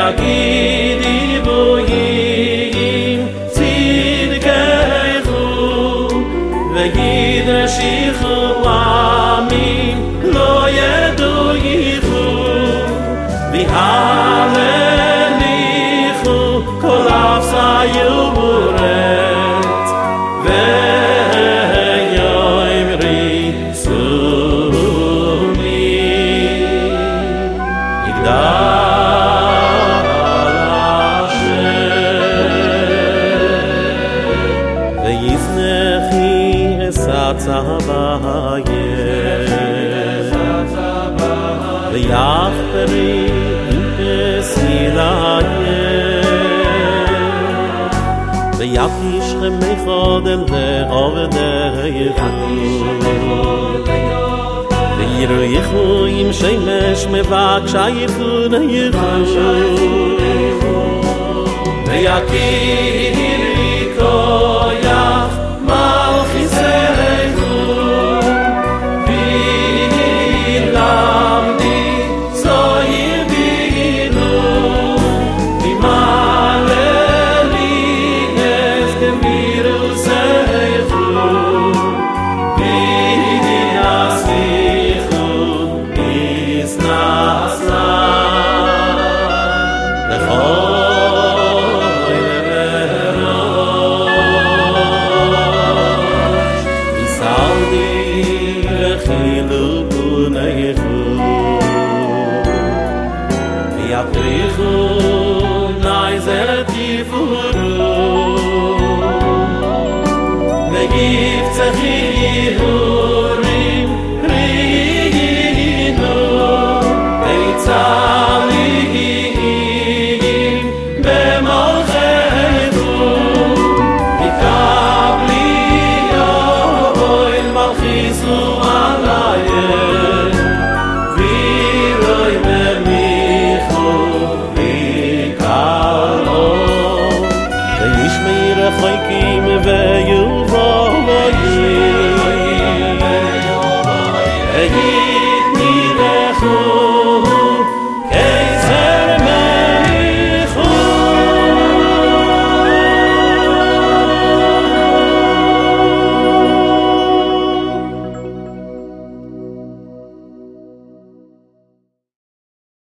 ויגידי בויים צדקך וידרשיך לעמים לא ידעו ייחו והלליכו כל אפסי ובורת ויאמרי סומי יגדל השם ויזנחי ויחפרי ויקיש חמך לעובדייך ויראיכו עם שמש מבקשייך ויקירי כויח מלכיסייך ולמדי זוהיר בינו ומעללי הסגבירו זייכו ויעשיכו יסנסה ויובו